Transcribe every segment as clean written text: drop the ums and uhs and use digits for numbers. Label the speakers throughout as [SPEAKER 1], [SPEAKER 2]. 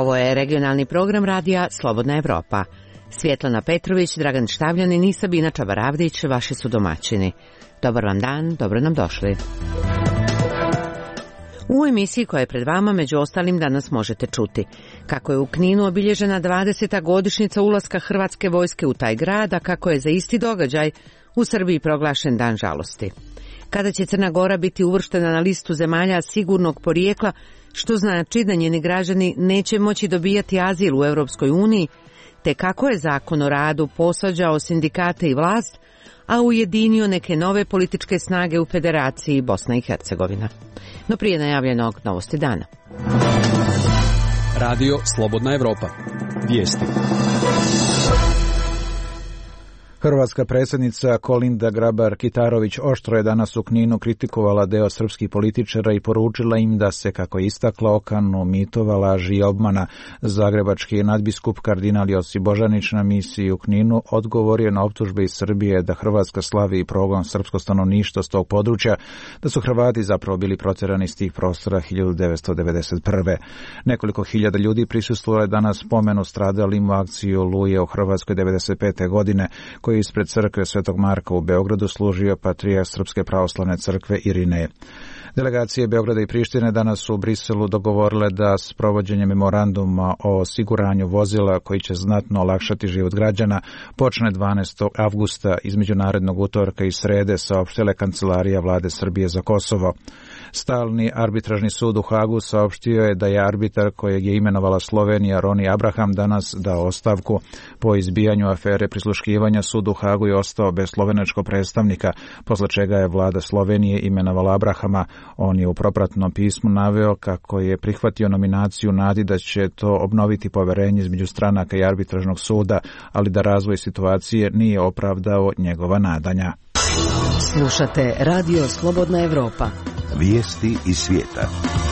[SPEAKER 1] Ovo je regionalni program radija Slobodna Evropa. Svjetlana Petrović, Dragan Štavljanin i Sabina Čabaravdić vaši su domaćini. Dobar vam dan, dobro nam došli. U emisiji koja je pred vama, među ostalim, danas možete čuti kako je u Kninu obilježena 20. godišnjica ulaska Hrvatske vojske u taj grad, a kako je za isti događaj u Srbiji proglašen dan žalosti. Kada će Crna Gora biti uvrštena na listu zemalja sigurnog porijekla, što znači da njeni građani neće moći dobijati azil u Europskoj uniji, te kako je zakon o radu posvađao sindikate i vlast, a ujedinio neke nove političke snage u Federaciji Bosna i Hercegovina. No prije najavljenog novosti dana.
[SPEAKER 2] Radio Slobodna Evropa. Vijesti.
[SPEAKER 3] Hrvatska predsjednica Kolinda Grabar-Kitarović oštro je danas u Kninu kritikovala deo srpskih političara i poručila im da se, kako je istakla, okanu mitova, laži i obmana. Zagrebački nadbiskup kardinal Josip Božanić na misiji u Kninu odgovorio na optužbe iz Srbije da Hrvatska slavi i progon srpskog stanovništva s tog područja, da su Hrvati zapravo bili protjerani iz tih prostora 1991. Nekoliko hiljada ljudi prisustvovalo je danas spomenu stradalim u akciji Oluje u Hrvatskoj 1995. godine, koji ispred crkve Svetog Marka u Beogradu služio patrijarh Srpske pravoslavne crkve Irinej. Delegacije Beograda i Prištine danas su u Briselu dogovorile da s provođenjem memoranduma o osiguranju vozila koji će znatno olakšati život građana počne 12. avgusta između narednog utorka i srede, saopštila Kancelarija vlade Srbije za Kosovo. Stalni arbitražni sud u Hagu saopštio je da je arbitar kojeg je imenovala Slovenija Roni Abraham danas dao ostavku. Po izbijanju afere prisluškivanja sud u Hagu je ostao bez slovenačkog predstavnika, posle čega je vlada Slovenije imenovala Abrahama. On je u propratnom pismu naveo kako je prihvatio nominaciju nadi da će to obnoviti poverenje između stranaka i arbitražnog suda, ali da razvoj situacije nije opravdao njegova nadanja.
[SPEAKER 4] Slušate Radio Slobodna Evropa.
[SPEAKER 5] Vijesti iz svijeta.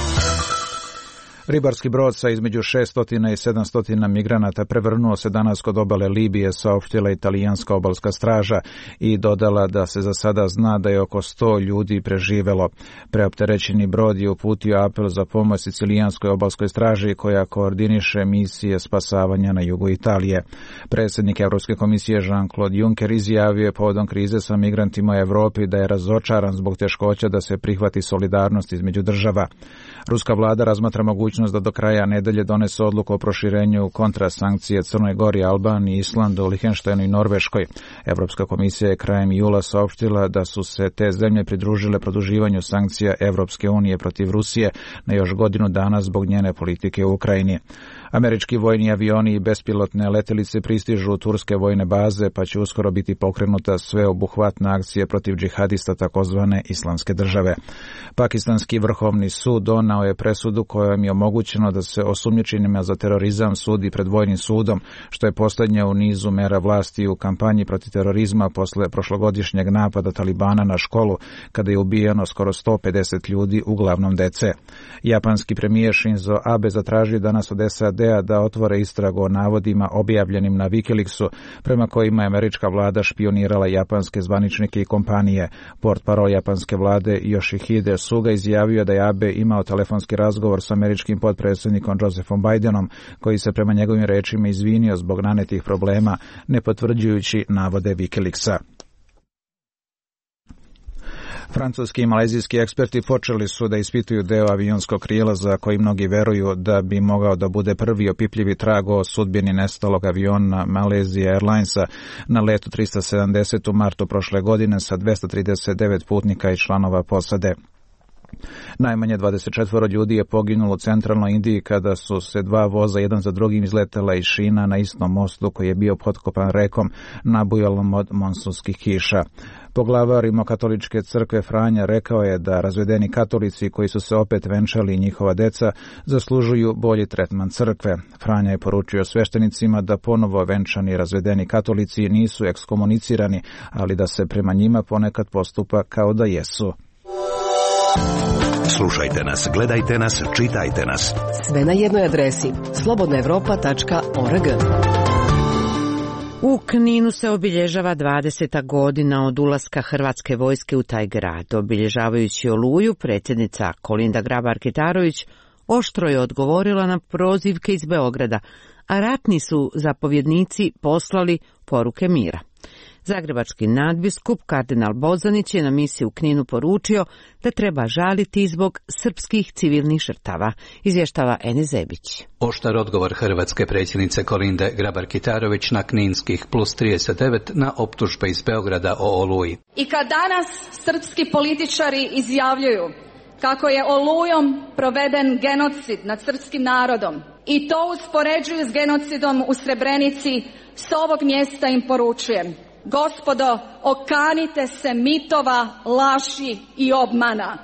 [SPEAKER 3] Ribarski brod sa između 600 i 700 migranata prevrnuo se danas kod obale Libije, saopštila italijanska obalska straža i dodala da se za sada zna da je oko 100 ljudi preživelo. Preopterećeni brod je uputio apel za pomoć sicilijanskoj obalskoj straži koja koordiniše misije spasavanja na jugu Italije. Predsjednik Europske komisije Jean-Claude Juncker izjavio je povodom krize sa migrantima u Europi da je razočaran zbog teškoća da se prihvati solidarnost između država. Ruska vlada razmatra mogućnost da do kraja nedelje donese odluku o proširenju kontrasankcije Crnoj Gori, Albaniji, Islandu, Lihtenštajnu i Norveškoj. Europska komisija je krajem jula saopštila da su se te zemlje pridružile produživanju sankcija Evropske unije protiv Rusije na još godinu dana zbog njene politike u Ukrajini. Američki vojni avioni i bespilotne letelice pristižu u turske vojne baze, pa će uskoro biti pokrenuta sveobuhvatna akcija protiv džihadista takozvane Islamske države. Pakistanski vrhovni sud donao je presudu kojom je omogućeno da se osumnjičenima za terorizam sudi pred vojnim sudom, što je posljednja u nizu mera vlasti u kampanji protiv terorizma posle prošlogodišnjeg napada Talibana na školu, kada je ubijeno skoro 150 ljudi, uglavnom dece. Japanski premijer Shinzo Abe zatražio danas od SAD-a da otvore istragu o navodima objavljenim na Wikileaksu, prema kojima je američka vlada špionirala japanske zvaničnike i kompanije. Portparol japanske vlade Yoshihide Suga izjavio da je Abe imao telefonski razgovor s američkim potpredsjednikom Josephom Bidenom, koji se prema njegovim rečima izvinio zbog nanetih problema, ne potvrđujući navode Wikileaksa. Francuski i malezijski eksperti počeli su da ispituju deo avionskog krila za koji mnogi veruju da bi mogao da bude prvi opipljivi trag o sudbini nestalog aviona Malaysia Airlinesa na letu 370 u martu prošle godine sa 239 putnika i članova posade. Najmanje 24 ljudi je poginulo u centralnoj Indiji kada su se dva voza jedan za drugim izletela iz šina na istom mostu koji je bio potkopan rekom nabujalom od monsunskih kiša. Poglavar Rimokatoličke crkve Franja rekao je da razvedeni katolici koji su se opet venčali i njihova deca zaslužuju bolji tretman crkve. Franja je poručio sveštenicima da ponovo venčani razvedeni katolici nisu ekskomunicirani, ali da se prema njima ponekad postupa kao da jesu.
[SPEAKER 5] Slušajte nas, gledajte nas, čitajte nas.
[SPEAKER 4] Sve na jednoj adresi slobodnaevropa.org.
[SPEAKER 1] U Kninu se obilježava 20. godina od ulaska Hrvatske vojske u taj grad. Obilježavajući Oluju, predsjednica Kolinda Grabar-Kitarović oštro je odgovorila na prozivke iz Beograda, a ratni su zapovjednici poslali poruke mira. Zagrebački nadbiskup kardinal Bozanić je na misiji u Kninu poručio da treba žaliti zbog srpskih civilnih žrtava, izvještava Enis Zebić.
[SPEAKER 6] Oštar odgovor hrvatske predsjednice Kolinde Grabar-Kitarović na kninskih +39 na optužbe iz Beograda o Oluji.
[SPEAKER 7] I kad danas srpski političari izjavljuju kako je Olujom proveden genocid nad srpskim narodom i to uspoređuju s genocidom u Srebrenici, s ovog mjesta im poručujem: gospodo, okanite se mitova, laži i obmana.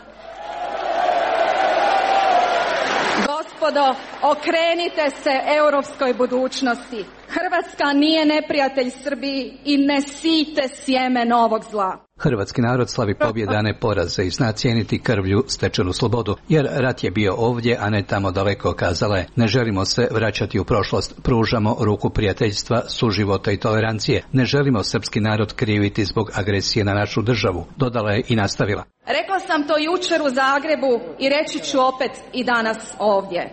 [SPEAKER 7] Gospodo, okrenite se europskoj budućnosti. Hrvatska nije neprijatelj Srbiji i ne sijte sjeme novog zla.
[SPEAKER 6] Hrvatski narod slavi pobjede, a ne poraze i zna cijeniti krvlju stečenu slobodu, jer rat je bio ovdje, a ne tamo daleko, kazala je. Ne želimo se vraćati u prošlost, pružamo ruku prijateljstva, suživota i tolerancije. Ne želimo srpski narod kriviti zbog agresije na našu državu, dodala je i nastavila.
[SPEAKER 7] Rekla sam to jučer u Zagrebu i reći ću opet i danas ovdje.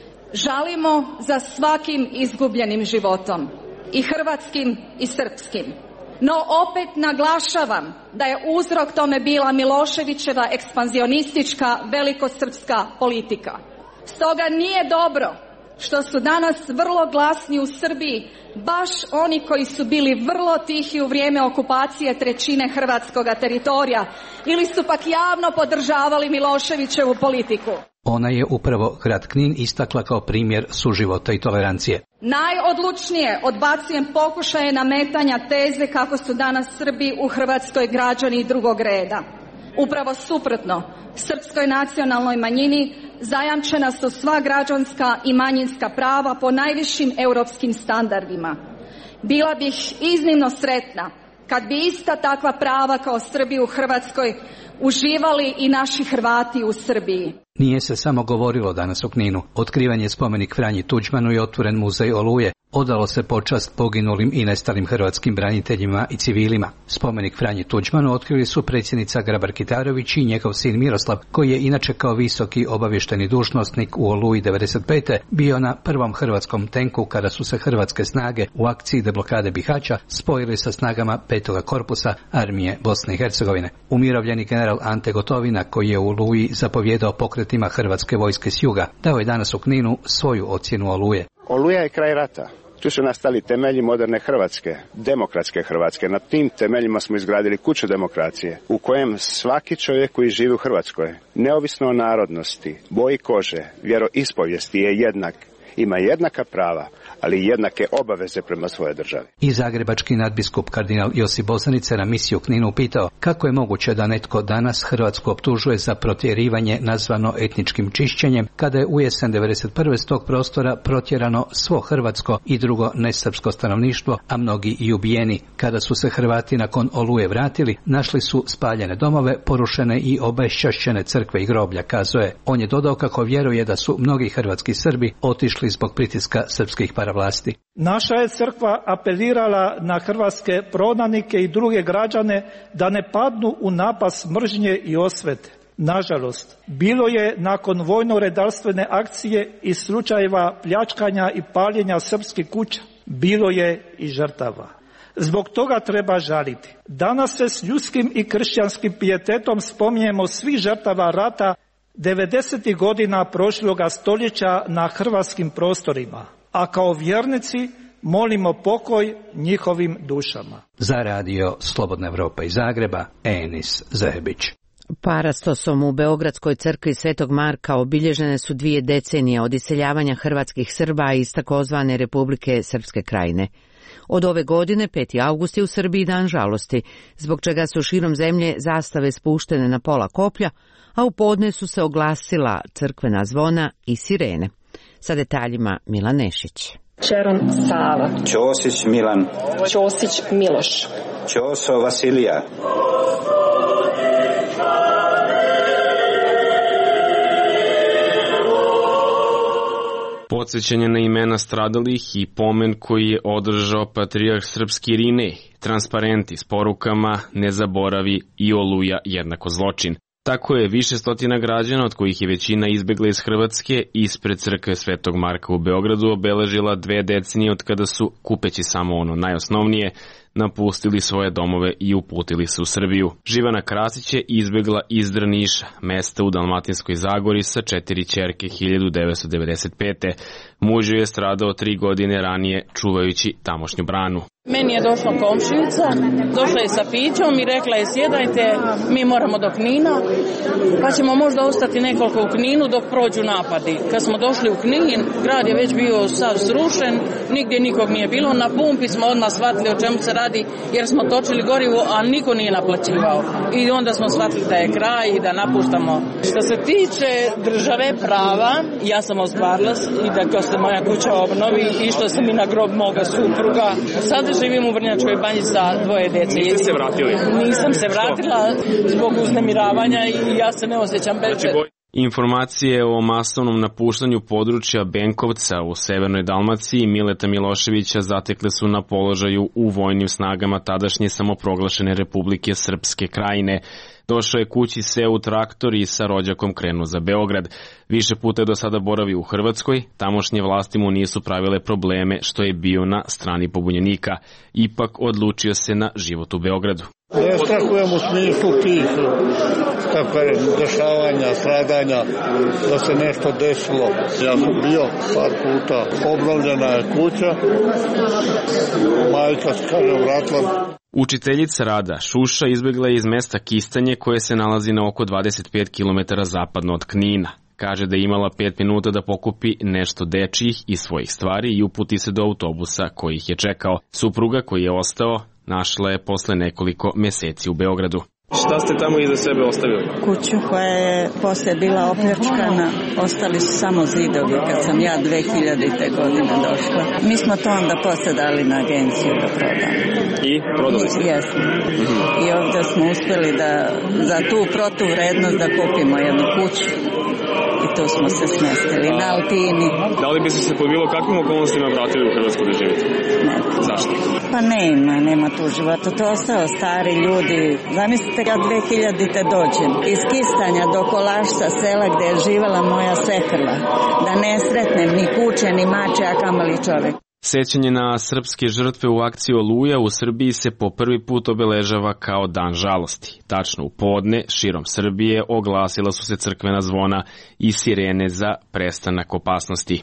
[SPEAKER 7] Žalimo za svakim izgubljenim životom, i hrvatskim i srpskim. No opet naglašavam da je uzrok tome bila Miloševićeva ekspanzionistička velikosrpska politika. Stoga nije dobro što su danas vrlo glasni u Srbiji baš oni koji su bili vrlo tihi u vrijeme okupacije trećine hrvatskoga teritorija ili su pak javno podržavali Miloševićevu politiku.
[SPEAKER 6] Ona je upravo grad Knin istakla kao primjer suživota i tolerancije.
[SPEAKER 7] Najodlučnije odbacujem pokušaje nametanja teze kako su danas Srbi u Hrvatskoj građani drugog reda. Upravo suprotno, srpskoj nacionalnoj manjini zajamčena su sva građanska i manjinska prava po najvišim europskim standardima. Bila bih iznimno sretna kad bi ista takva prava kao Srbi u Hrvatskoj uživali i naši Hrvati u Srbiji.
[SPEAKER 6] Nije se samo govorilo danas u Kninu. Otkriven je spomenik Franji Tuđmanu i otvoren muzej Oluje. Odalo se počast poginulim i nestalim hrvatskim braniteljima i civilima. Spomenik Franji Tuđmanu otkrili su predsjednica Grabar-Kitarović i njegov sin Miroslav, koji je inače kao visoki obavješteni dužnosnik u Oluji 95. bio na prvom hrvatskom tenku kada su se hrvatske snage u akciji deblokade Bihaća spojili sa snagama 5. korpusa armije Bosne i Hercegovine. Umirovljeni general Ante Gotovina, koji je u Oluji zapovjedao pokretima hrvatske vojske s juga, dao je danas u Kninu svoju ocjenu Oluje.
[SPEAKER 8] Oluja je kraj rata. Tu su nastali temelji moderne Hrvatske, demokratske Hrvatske. Na tim temeljima smo izgradili kuću demokracije, u kojem svaki čovjek koji živi u Hrvatskoj, neovisno o narodnosti, boji kože, vjeroispovijesti, je jednak. Ima jednaka prava, ali i jednake obaveze prema svojoj državi.
[SPEAKER 6] I zagrebački nadbiskup kardinal Josip Bozanić se na misiju u Kninu pitao kako je moguće da netko danas Hrvatsku optužuje za protjerivanje nazvano etničkim čišćenjem, kada je u jesen 1991. s tog prostora protjerano svo hrvatsko i drugo nesrpsko stanovništvo, a mnogi i ubijeni. Kada su se Hrvati nakon Oluje vratili, našli su spaljene domove, porušene i obešćašćene crkve i groblja, kazao je. On je dodao kako vjeruje da su mnogi hrvatski Srbi otišli zbog pritiska srpskih paravlasti.
[SPEAKER 9] Naša je crkva apelirala na hrvatske prognanike i druge građane da ne padnu u napas mržnje i osvete. Nažalost, bilo je nakon vojno-redarstvene akcije i slučajeva pljačkanja i paljenja srpskih kuća. Bilo je i žrtava. Zbog toga treba žaliti. Danas se s ljudskim i kršćanskim pijetetom spominjemo svih žrtava rata 90. godina prošloga stoljeća na hrvatskim prostorima, a kao vjernici molimo pokoj njihovim dušama.
[SPEAKER 6] Za radio Slobodna Evropa iz Zagreba, Enis Zebić.
[SPEAKER 1] Parastosom u Beogradskoj crkvi Svetog Marka obilježene su 2 decenije od iseljavanja hrvatskih Srba iz takozvane Republike Srpske Krajine. Od ove godine 5. avgust je u Srbiji dan žalosti, zbog čega su širom zemlje zastave spuštene na pola koplja, a u podne su se oglasila crkvena zvona i sirene. Sa detaljima Milan Nešić.
[SPEAKER 10] Čeron Sava.
[SPEAKER 11] Ćosić Milan.
[SPEAKER 10] Ćosić Miloš.
[SPEAKER 11] Ćoso Vasilija.
[SPEAKER 12] Podsjećanje na imena stradalih i pomen koji je održao patrijarh srpski Irinej, transparenti s porukama ne zaboravi i Oluja jednako zločin. Tako je više stotina građana, od kojih je većina izbegla iz Hrvatske, ispred crkve Svetog Marka u Beogradu obeležila 2 decenije od kada su, kupeći samo ono najosnovnije, napustili svoje domove i uputili se u Srbiju. Živana Krasić je izbegla iz Drniša, mesta u Dalmatinskoj Zagori sa 4 ćerke 1995. Muž je stradao 3 godine ranije čuvajući tamošnju branu.
[SPEAKER 13] Meni je došla komšinica, došla je sa pićom i rekla je sjedajte, mi moramo do Knina, pa ćemo možda ostati nekoliko u Kninu dok prođu napadi. Kad smo došli u Knin, grad je već bio sav srušen, nigdje nikog nije bilo, na pumpi smo odmah shvatili o čemu se radi jer smo točili gorivo, a niko nije naplaćivao. I onda smo shvatili da je kraj i da napuštamo. Što se tiče države prava, ja sam ostvarila i da se moja kuća obnovi i što sam i na grob moga supruga. Sada živim u Vrnjačkoj Banji sa 2 dece.
[SPEAKER 12] Niste se vratili?
[SPEAKER 13] Nisam se vratila zbog uznemiravanja i ja se ne osjećam bezbedno.
[SPEAKER 12] Informacije o masovnom napuštanju područja Benkovca u severnoj Dalmaciji Mileta Miloševića zatekle su na položaju u vojnim snagama tadašnje samoproglašene Republike Srpske Krajine. Došao je kući seo u traktor i sa rođakom krenuo za Beograd. Više puta je do sada boravio u Hrvatskoj, tamošnje vlasti mu nisu pravile probleme što je bio na strani pobunjenika. Ipak odlučio se na život u Beogradu.
[SPEAKER 14] Ne strahujem u smislu tih dešavanja, stradanja, da se nešto desilo. Ja sam bio par puta, obnovljena je kuća, majka se kaže vratila.
[SPEAKER 12] Učiteljica rada Šuša izbjegla je iz mesta Kistanje koje se nalazi na oko 25 km zapadno od Knina. Kaže da je imala 5 minuta da pokupi nešto dečijih i svojih stvari i uputi se do autobusa koji ih je čekao. Supruga koji je ostao našla je posle nekoliko meseci u Beogradu. Šta ste tamo iza sebe ostavili?
[SPEAKER 15] Kuću koja je posle bila opljačkana, ostali su samo zidovi kad sam ja 2000. godine došla. Mi smo to onda posle dali na agenciju da prodamo.
[SPEAKER 12] I prodali ste?
[SPEAKER 15] Jesmo. I ovdje smo uspjeli da za tu protuvrednost da kupimo jednu kuću. I tu smo se smestili na Altini.
[SPEAKER 12] Da li bi se po bilo kakvim okolnostima vratili u Hrvatsku da živite?
[SPEAKER 15] Ne.
[SPEAKER 12] Zašto?
[SPEAKER 15] Pa nema tu života. To ostao stari ljudi. Zamislite ja 2000. dođem iz Kistanja do Kolašca, sela gdje je živjela moja svekrva. Da ne sretnem ni kuće, ni mače, a kamali čovjek.
[SPEAKER 12] Sećanje na srpske žrtve u akciji Oluja u Srbiji se po prvi put obeležava kao dan žalosti. Tačno u podne, širom Srbije, oglasila su se crkvena zvona i sirene za prestanak opasnosti.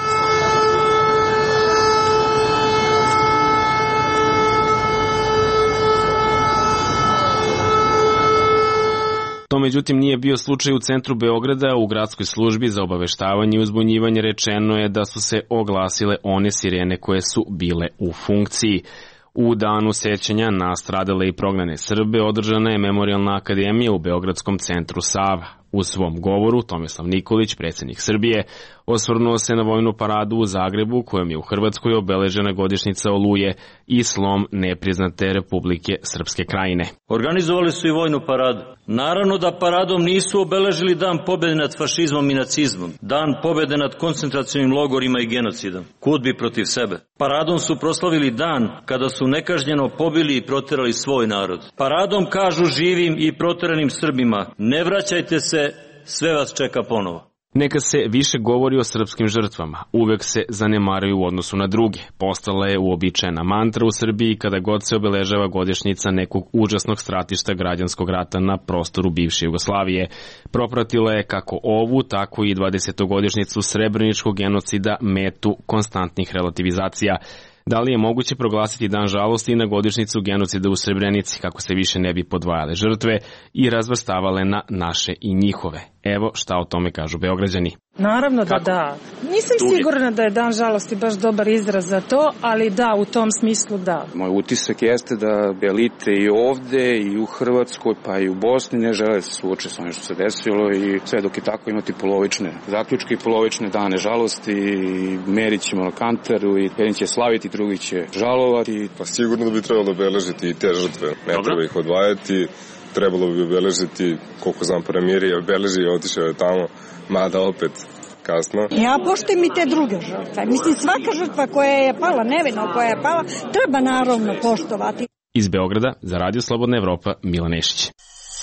[SPEAKER 12] To međutim nije bio slučaj u centru Beograda. U gradskoj službi za obaveštavanje i uzbunjivanje rečeno je da su se oglasile one sirene koje su bile u funkciji. U danu sećanja na stradale i prognane Srbe održana je Memorijalna akademija u Beogradskom centru Sava. U svom govoru Tomislav Nikolić, predsjednik Srbije, osvrnuo se na vojnu paradu u Zagrebu kojom je u Hrvatskoj obeležena godišnjica Oluje i slom nepriznate Republike Srpske Krajine.
[SPEAKER 16] Organizovali su i vojnu paradu. Naravno da paradom nisu obeležili dan pobjede nad fašizmom i nacizmom, dan pobjede nad koncentracionim logorima i genocidom. Kud bi protiv sebe. Paradom su proslavili dan kada su nekažnjeno pobili i proterali svoj narod. Paradom kažu živim i proteranim Srbima, ne vraćajte se, sve vas čeka ponovo.
[SPEAKER 12] Neka se više govori o srpskim žrtvama, uvek se zanemaraju u odnosu na druge. Postala je uobičajena mantra u Srbiji kada god se obeležava godišnjica nekog užasnog stratišta građanskog rata na prostoru bivše Jugoslavije. Propratila je kako ovu, tako i 20-godišnjicu srebreničkog genocida metu konstantnih relativizacija. Da li je moguće proglasiti dan žalosti na godišnjicu genocida u Srebrenici, kako se više ne bi podvajale žrtve i razvrstavale na naše i njihove? Evo šta o tome kažu Beograđani.
[SPEAKER 17] Naravno da da. Nisam sigurna da je dan žalosti baš dobar izraz za to, ali da, u tom smislu da.
[SPEAKER 18] Moj utisak jeste da bi elite i ovde i u Hrvatskoj pa i u Bosni ne žele da se suoče s onim što se desilo i sve dok je tako imati polovične zaključke i polovične dane žalosti i merit ćemo na kantaru i jedan će slaviti, drugi će žalovati.
[SPEAKER 19] Pa sigurno da bi trebalo obeležiti i te žrtve. Ne treba ih odvajati. Trebalo bi obeležiti, koliko znam, premijer je obeležio i otišao je tamo, mada opet kasno.
[SPEAKER 20] Ja poštujem i te druge žrtve. Mislim, svaka žrtva koja je pala, nevina koja je pala, treba naravno poštovati.
[SPEAKER 12] Iz Beograda za Radio Slobodna Evropa, Milan Nešić.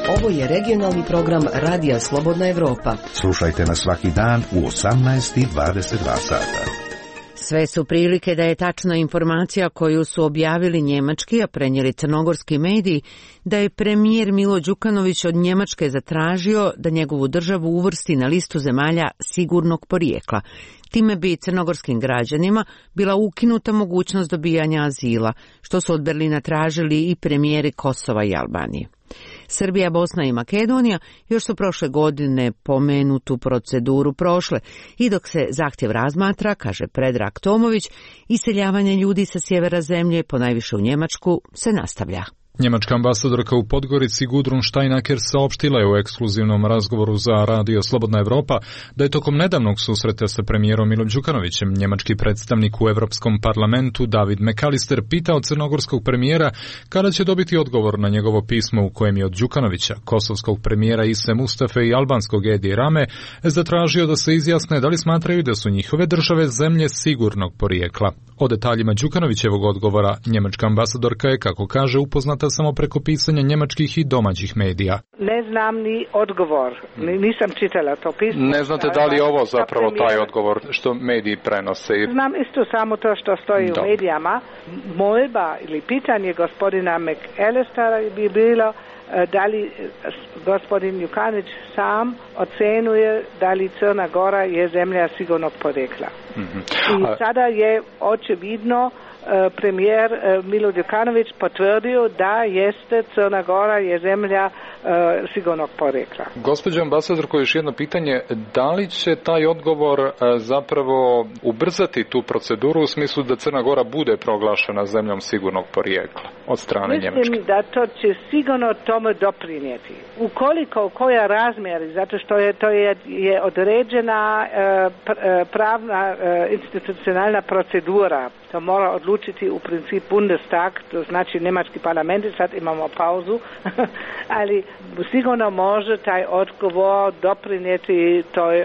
[SPEAKER 4] Ovo je regionalni program Radija Slobodna Evropa.
[SPEAKER 5] Slušajte nas svaki dan u 18:22 sata.
[SPEAKER 1] Sve su prilike da je tačna informacija koju su objavili njemački, a prenijeli crnogorski mediji, da je premijer Milo Đukanović od Njemačke zatražio da njegovu državu uvrsti na listu zemalja sigurnog porijekla. Time bi crnogorskim građanima bila ukinuta mogućnost dobijanja azila, što su od Berlina tražili i premijeri Kosova i Albanije. Srbija, Bosna i Makedonija još su prošle godine pomenutu proceduru prošle i dok se zahtjev razmatra, kaže Predrag Tomović, iseljavanje ljudi sa sjevera zemlje, ponajviše u Njemačku, se nastavlja.
[SPEAKER 21] Njemačka ambasadorka u Podgorici Gudrun Steinacker saopštila je u ekskluzivnom razgovoru za Radio Slobodna Evropa da je tokom nedavnog susreta sa premijerom Milom Đukanovićem njemački predstavnik u Evropskom parlamentu David McAllister pitao crnogorskog premijera kada će dobiti odgovor na njegovo pismo u kojem je od Đukanovića, kosovskog premijera Ise Mustafe i albanskog Edi Rame zatražio da se izjasne da li smatraju da su njihove države zemlje sigurnog porijekla. O detaljima Đukanovićevog odgovora njemačka ambasadorka je, kako kaže, upoznata samo preko pisanja njemačkih i domaćih medija.
[SPEAKER 22] Ne znam ni odgovor, nisam čitala to pismo.
[SPEAKER 21] Ne znate da li je ovo zapravo taj odgovor što mediji prenose?
[SPEAKER 22] Znam isto samo to što stoji u medijama. Molba ili pitanje gospodina McAllistera bi bilo da li gospodin Đukanović sam ocenuje da li Crna Gora je zemlja sigurnog porijekla. I sada je očevidno premijer Milo Đukanović potvrdio da jeste Crna Gora je zemlja sigurnog porijekla.
[SPEAKER 21] Gospođo ambasadorko, još jedno pitanje, da li će taj odgovor zapravo ubrzati tu proceduru u smislu da Crna Gora bude proglašena zemljom sigurnog porijekla od strane Njemačke?
[SPEAKER 22] Mislim da to će sigurno tome doprinijeti. Ukoliko koja razmjeri, zato što je određena pravna institucionalna procedura, to mora odlučiti u principu Bundestag, to znači njemački parlament, sad imamo pauzu, ali sigurno može taj odgovor doprinijeti toj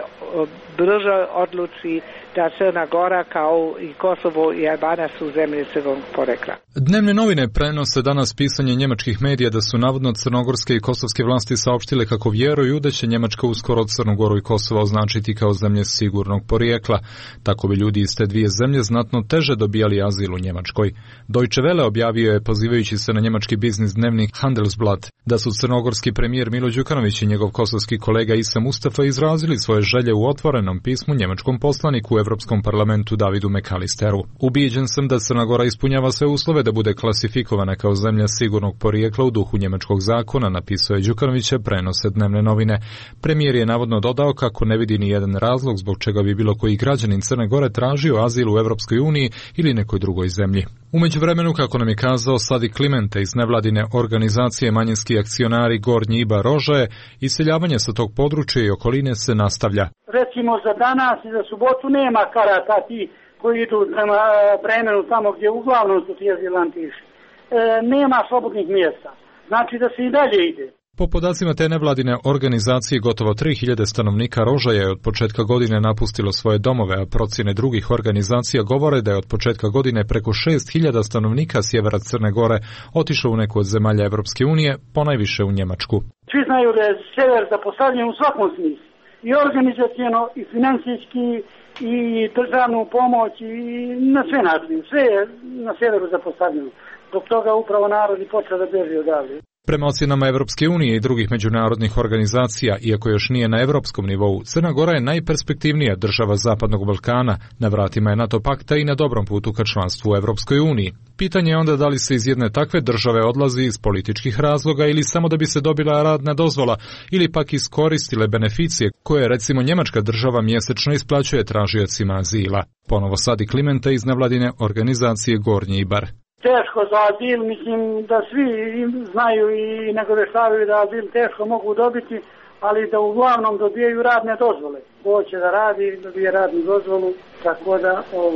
[SPEAKER 22] bržoj odluci da Crna Gora kao i Kosovo i Albanija su zemlje sigurnog porijekla.
[SPEAKER 21] Dnevne novine prenose danas pisanje njemačkih medija da su navodno crnogorske i kosovske vlasti saopštile kako vjeruju da će Njemačka uskoro Crnu Goru i Kosovo označiti kao zemlje sigurnog porijekla. Tako bi ljudi iz te dvije zemlje znatno teže dobijali azil u Njemačkoj. Deutsche Welle objavio je, pozivajući se na njemački biznis dnevnik Handelsblatt, da su crnogorski premijer Milo Đukanović i njegov kosovski kolega Ise Mustafa izrazili svoje želje u otvorenom pismu njemačkom poslaniku u Evropskom parlamentu Davidu McAllisteru. Ubijeđen sam da Crna Gora ispunjava sve uslove da bude klasifikovana kao zemlja sigurnog porijekla u duhu njemačkog zakona, napisao je Đukanovića, prenose dnevne novine. Premijer je navodno dodao kako ne vidi ni jedan razlog zbog čega bi bilo koji građanin Crne Gore tražio azil u Evropskoj uniji ili nekoj drugoj zemlji. U međuvremenu, kako nam je kazao Sadi Klimente iz nevladine organizacije Manjinski akcionari Gornji Ibar Rožaje, iseljavanje sa tog područja i okoline se nastavlja.
[SPEAKER 23] Recimo za danas i za subotu nema karata ti koji idu prema Bremenu tamo gdje uglavnom su ti azilanti išli. Nema slobodnih mjesta. Znači da se i dalje ide.
[SPEAKER 21] Po podacima te nevladine organizacije, gotovo 3000 stanovnika Rožaja je od početka godine napustilo svoje domove, a procjene drugih organizacija govore da je od početka godine preko 6000 stanovnika sjevera Crne Gore otišlo u neku od zemalja Evropske unije, ponajviše u Njemačku.
[SPEAKER 23] Svi znaju da je sever zapostavljen u svakom smislu. I organizacijeno, i financijski, i državnu pomoć, i na sve načine. Sve je na sjeveru zapostavljeno. Zbog toga upravo narod i počeo da beži odavde.
[SPEAKER 21] Prema ocjenama Evropske unije i drugih međunarodnih organizacija, iako još nije na evropskom nivou, Crna Gora je najperspektivnija država Zapadnog Balkana, na vratima je NATO pakta i na dobrom putu ka članstvu u Evropskoj uniji. Pitanje je onda da li se iz jedne takve države odlazi iz političkih razloga ili samo da bi se dobila radna dozvola ili pak iskoristile beneficije koje recimo njemačka država mjesečno isplaćuje tražiocima azila. Ponovo Sadi Klimenta iz nevladine organizacije Gornji Ibar.
[SPEAKER 23] Teško za azil, mislim da svi znaju i nagoveštavaju da azil teško mogu dobiti, ali da uglavnom dobijaju radne dozvole. Hoće da radi, dobije radnu dozvolu, tako da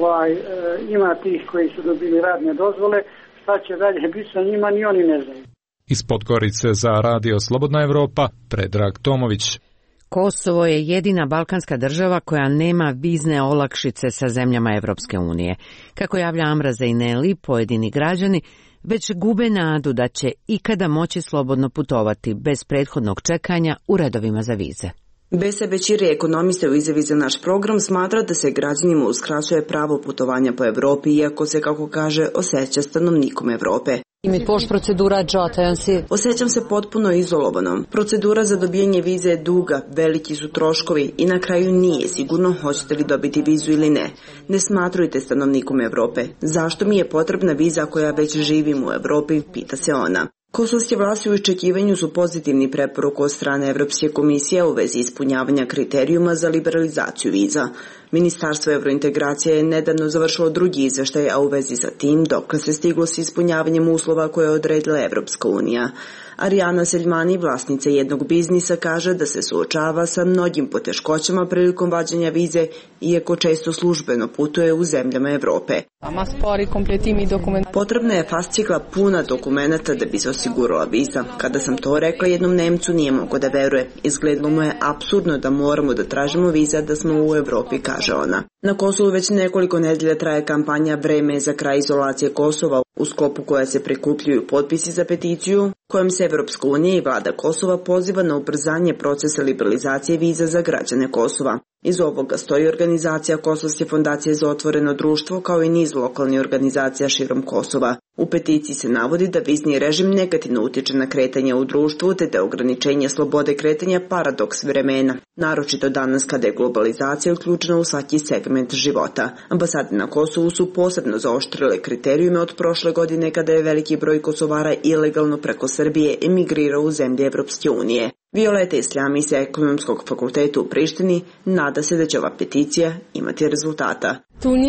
[SPEAKER 23] ima tih koji su dobili radne dozvole, šta će dalje biti sa njima, ni oni ne znaju.
[SPEAKER 21] Iz Podgorice za Radio Slobodna Evropa, Predrag Tomović.
[SPEAKER 1] Kosovo je jedina balkanska država koja nema vizne olakšice sa zemljama Evropske unije. Kako javlja Amra Zejneli, pojedini građani već gube nadu da će ikada moći slobodno putovati bez prethodnog čekanja u redovima za vize.
[SPEAKER 2] Bese Bećiri, ekonomiste u izjavi za naš program, smatra da se građanima uskraćuje pravo putovanja po Evropi, iako se, kako kaže, osjeća stanovnikom Evrope. Osjećam se potpuno izolovano. Procedura za dobijanje vize je duga, veliki su troškovi i na kraju nije sigurno hoćete li dobiti vizu ili ne. Ne smatrujte stanovnikom Evrope. Zašto mi je potrebna viza ako ja već živim u Evropi, pita se ona. Kosovske vlasti u iščekivanju su pozitivni preporuku od strane Evropske komisije u vezi ispunjavanja kriterijuma za liberalizaciju viza. Ministarstvo evrointegracije je nedavno završilo drugi izveštaj, a u vezi sa tim dokle se stiglo s ispunjavanjem uslova koje je odredila Evropska unija. Arijana Seljmani, vlasnica jednog biznisa, kaže da se suočava sa mnogim poteškoćama prilikom vađenja vize, iako često službeno putuje u zemljama Evrope. Potrebna je fascikla puna dokumenata da bi se osigurala viza. Kada sam to rekla jednom Nemcu, nije mogao da veruje. Izgledalo mu je apsurdno da moramo da tražimo viza da smo u Evropi, kaže ona. Na Kosovu već nekoliko nedelja traje kampanja Vreme je za kraj izolacije Kosova, u sklopu koja se prikupljaju potpisi za peticiju, kojom se Evropska unija i vlada Kosova poziva na ubrzanje procesa liberalizacije viza za građane Kosova. Iz ovoga stoji organizacija Kosovske fondacije za otvoreno društvo, kao i niz lokalnih organizacija širom Kosova. U peticiji se navodi da vizni režim negativno utiče na kretanje u društvu, te da ograničenje slobode kretanja paradoks vremena, naročito danas kada je globalizacija uključena u svaki segment života. Ambasade na Kosovu su posebno zaoštrile kriterijume od prošle godine kada je veliki broj Kosovara ilegalno preko Srbije emigrirao u zemlje Evropske unije. Violeta Islami sa Ekonomskog fakulteta u Prištini nada se da će ova peticija imati rezultata.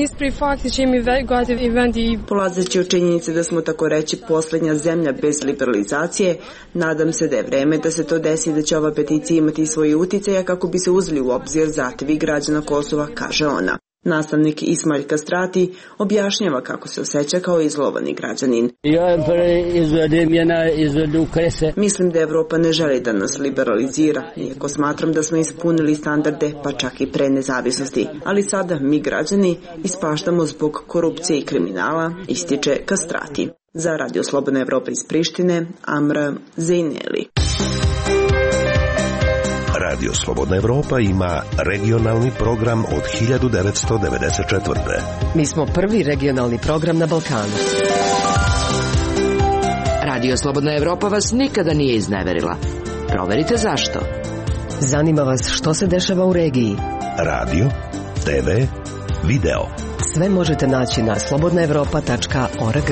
[SPEAKER 2] Polazeći od činjenice da smo tako reći posljednja zemlja bez liberalizacije, nadam se da je vreme da se to desi i da će ova peticija imati svoje uticaje kako bi se uzeli u obzir zahtevi građana Kosova, kaže ona. Nastavnik Ismail Kastrati objašnjava kako se osjeća kao izlovani građanin. Mislim da Evropa ne želi da nas liberalizira, iako smatram da smo ispunili standarde, pa čak i pre nezavisnosti. Ali sada mi građani ispaštamo zbog korupcije i kriminala, ističe Kastrati. Za Radio Slobodna Evropa iz Prištine, Amra Zejneli.
[SPEAKER 5] Radio Slobodna Evropa ima regionalni program od 1994.
[SPEAKER 4] Mi smo prvi regionalni program na Balkanu.
[SPEAKER 3] Radio Slobodna Evropa vas nikada nije izneverila. Proverite zašto.
[SPEAKER 4] Zanima vas što se dešava u regiji.
[SPEAKER 5] Radio, TV, video.
[SPEAKER 4] Sve možete naći na slobodnaevropa.org.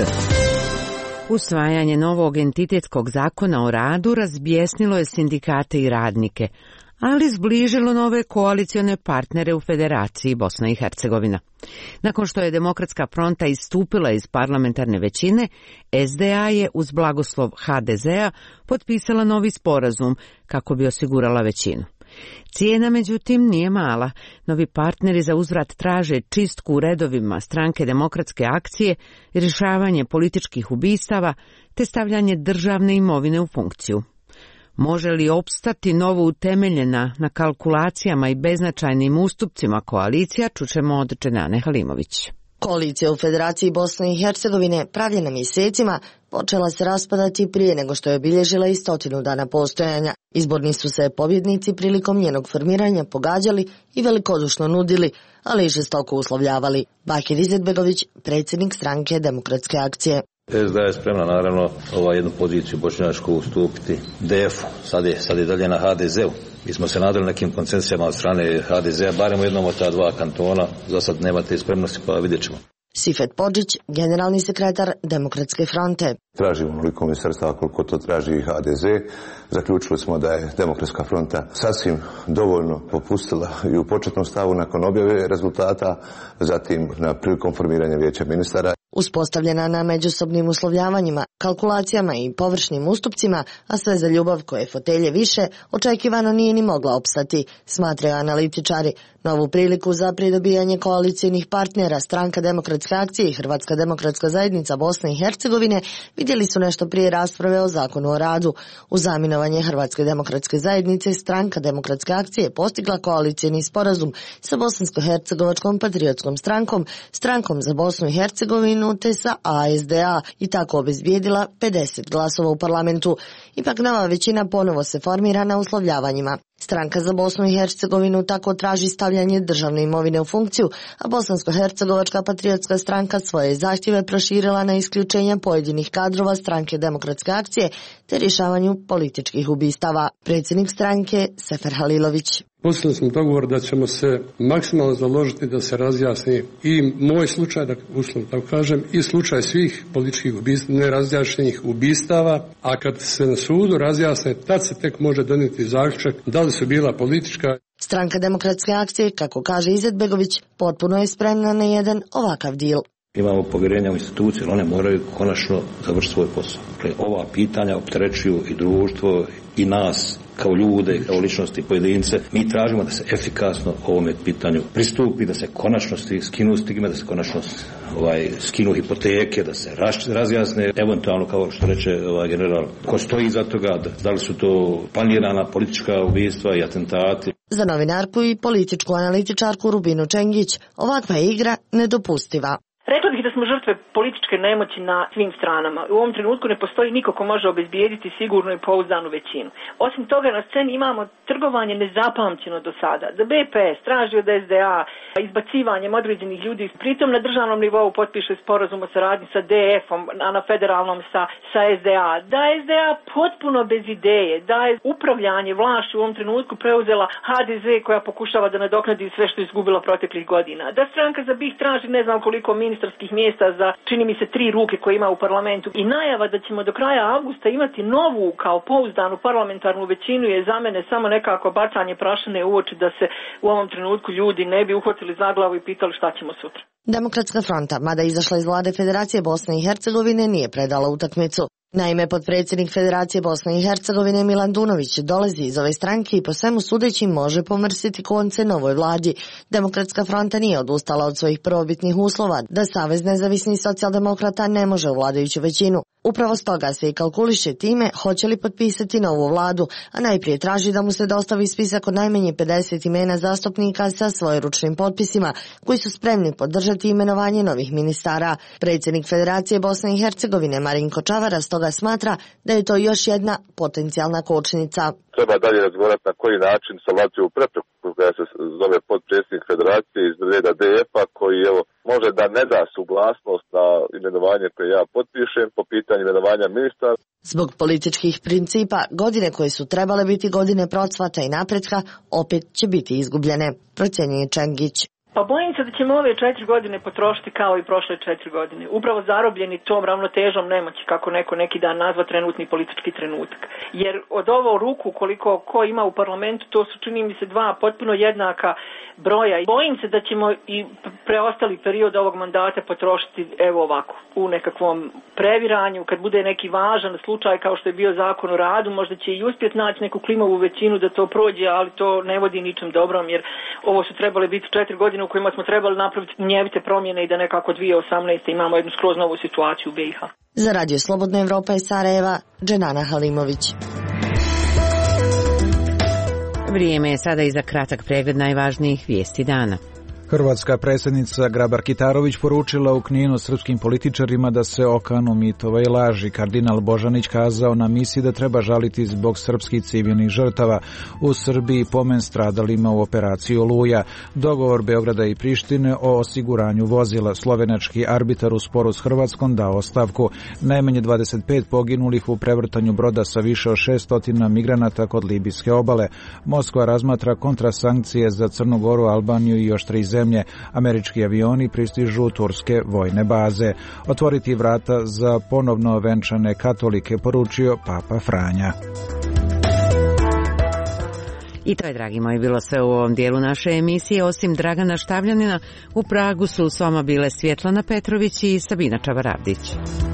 [SPEAKER 1] Usvajanje novog entitetskog zakona o radu razbjesnilo je sindikate i radnike, ali zbližilo nove koalicione partnere u Federaciji Bosna i Hercegovina. Nakon što je Demokratska fronta istupila iz parlamentarne većine, SDA je uz blagoslov HDZ-a potpisala novi sporazum kako bi osigurala većinu. Cijena, međutim, nije mala. Novi partneri za uzvrat traže čistku u redovima Stranke demokratske akcije, rješavanje političkih ubistava te stavljanje državne imovine u funkciju. Može li opstati novo utemeljena na kalkulacijama i beznačajnim ustupcima koalicija, čućemo od Dženane Halimović.
[SPEAKER 7] Koalicija u Federaciji Bosne i Hercegovine, pravljena mjesecima, počela se raspadati prije nego što je obilježila i 100 dana postojanja. Izborni su se pobjednici prilikom njenog formiranja pogađali i velikodušno nudili, ali i žestoko uslovljavali. Bakir Izetbegović, predsjednik Stranke demokratske akcije.
[SPEAKER 24] SDA je spremna naravno jednu poziciju bošnjačku ustupiti DF-u, sad je dalje na HDZ-u. Mi smo se nadali nekim koncesijama od strane HDZ-a, barem u jednom od ta dva kantona, za sad nema te spremnosti, pa vidjet ćemo.
[SPEAKER 7] Sifet Podžić, generalni sekretar Demokratske fronte.
[SPEAKER 25] Tražimo onoliko ministarstva koliko to traži i HDZ. Zaključili smo da je Demokratska fronta sasvim dovoljno popustila i u početnom stavu nakon objave rezultata, zatim prilikom formiranja vijeća ministara.
[SPEAKER 7] Uspostavljena na međusobnim uslovljavanjima, kalkulacijama i površnim ustupcima, a sve za ljubav koje fotelje više, očekivano nije ni mogla opstati, smatraju analitičari. Novu priliku za pridobijanje koalicijnih partnera Stranka demokratske akcije i Hrvatska demokratska zajednica Bosne i Hercegovine vidjeli su nešto prije rasprave o zakonu o radu. Uz zaminovanje Hrvatske demokratske zajednice, Stranka demokratske akcije je postigla koalicijni sporazum sa Bosansko-hercegovačkom patriotskom strankom, Strankom za Bosnu i Hercegovinu minute sa ASDA i tako obezbijedila 50 glasova u parlamentu. Ipak nova većina ponovo se formira na uslovljavanjima. Stranka za Bosnu i Hercegovinu tako traži stavljanje državne imovine u funkciju, a Bosansko-hercegovačka patriotska stranka svoje zahtjeve proširila na isključenje pojedinih kadrova stranke Demokratske akcije te rješavanju političkih ubistava. Predsjednik stranke Sefer Halilović.
[SPEAKER 6] Postigli smo dogovor da ćemo se maksimalno založiti da se razjasni i moj slučaj, uslovno tako kažem, i slučaj svih političkih nerazjašnjenih ubistava, a kad se na sudu razjasne, tad se tek može donijeti zaključak da li su bila politička.
[SPEAKER 7] Stranka Demokratske akcije, kako kaže Izetbegović, potpuno je spremna na jedan ovakav dil.
[SPEAKER 24] Imamo povjerenja u institucije, ali one moraju konačno završiti svoj posao. Dakle, ova pitanja opterećuju i društvo i nas kao ljude, kao ličnosti, pojedince. Mi tražimo da se efikasno ovome pitanju pristupi, da se konačno skinu stigme, da se konačno skinu hipoteke, da se razjasne, eventualno kao što reče general, ko stoji iza toga, da li su to planirana politička ubistva i atentati.
[SPEAKER 7] Za novinarku i političku analitičarku Rubinu Čengić ovakva je igra nedopustiva.
[SPEAKER 8] Rekla bih da smo žrtve političke nemoći na svim stranama. U ovom trenutku ne postoji niko ko može obezbijediti sigurnu i pouzdanu većinu. Osim toga na sceni imamo trgovanje nezapamćeno do sada. Da BPS traži od SDA izbacivanjem određenih ljudi, pritom na državnom nivou potpiše sporazum o saradnji sa DF-om, a na federalnom sa SDA. Da SDA potpuno bez ideje, da je upravljanje vlašću u ovom trenutku preuzela HDZ koja pokušava da nadoknadi sve što je izgubila proteklih godina. Da stranka za BiH traži ne znam koliko ministarskih mjesta za, čini mi se, 3 ruke koje ima u parlamentu. I najava da ćemo do kraja avgusta imati novu kao pouzdanu parlamentarnu većinu je za mene samo nekako bacanje prašine u oči da se u ovom trenutku ljudi ne bi uhvatili za glavu i pitali šta ćemo sutra.
[SPEAKER 7] Demokratska fronta, mada izašla iz vlade Federacije Bosne i Hercegovine, nije predala utakmicu. Naime, potpredsjednik Federacije Bosne i Hercegovine Milan Dunović dolazi iz ove stranke i po svemu sudeći može pomrsiti konce novoj vladi. Demokratska fronta nije odustala od svojih prvobitnih uslova da Savez nezavisnih socijaldemokrata ne može u vladajuću većinu. Upravo stoga se i kalkuliše time hoće li potpisati novu vladu, a najprije traži da mu se dostavi spisak od najmanje 50 imena zastupnika sa svojeručnim potpisima koji su spremni podržati imenovanje novih ministara. Predsjednik Federacije Bosne i Hercegovine Marinko Čavara stoga smatra da je to još jedna potencijalna kočnica.
[SPEAKER 9] Treba dalje razgovarati na koji način salvati u prepreku koja se zove potpredsjednik Federacije iz reda DF-a koji može da ne da suglasnost na imenovanje koje ja potpišem po pitanju imenovanja ministra.
[SPEAKER 7] Zbog političkih principa, godine koje su trebale biti godine procvata i napretka opet će biti izgubljene, procjenjuje Čengić.
[SPEAKER 8] Pa bojim se da ćemo ove 4 godine potrošiti kao i prošle 4 godine. Upravo zarobljeni tom ravnotežom nemoći, kako neki dan nazva trenutni politički trenutak. Jer od ovo ruku koliko ko ima u parlamentu, to su čini mi se 2 potpuno jednaka broja. Bojim se da ćemo i preostali period ovog mandata potrošiti evo ovako, u nekakvom previranju. Kad bude neki važan slučaj kao što je bio zakon o radu, možda će i uspjeti naći neku klimovu većinu da to prođe, ali to ne vodi ničem dobrom, jer ovo su trebali biti 4 godine u kojima smo trebali napraviti njevite promjene i da nekako 2018. imamo jednu skroz novu situaciju u BiH.
[SPEAKER 7] Za Radio Slobodna Evropa iz Sarajeva, Dženana Halimović.
[SPEAKER 1] Vrijeme je sada i za kratak pregled najvažnijih vijesti dana.
[SPEAKER 21] Hrvatska predsjednica Grabar-Kitarović poručila u Kninu srpskim političarima da se okanu mitova i laži. Kardinal Božanić kazao na misiji da treba žaliti zbog srpskih civilnih žrtava u Srbiji pomen stradalima u operaciji Oluja. Dogovor Beograda i Prištine o osiguranju vozila. Slovenački arbitar u sporu s Hrvatskom dao ostavku. Najmanje 25 poginulih u prevrtanju broda sa više od 600 migranata kod libijske obale. Moskva razmatra kontrasankcije za Crnu Goru, Albaniju i još 3 zemlje. Američki avioni pristižu u turske vojne baze. Otvoriti vrata za ponovno venčane katolike, poručio Papa Franja.
[SPEAKER 1] I to je, dragi moji, bilo sve u ovom dijelu naše emisije. Osim Dragana Štavljanina, u Pragu su s vama bile Svjetlana Petrović i Sabina Čavaravdić.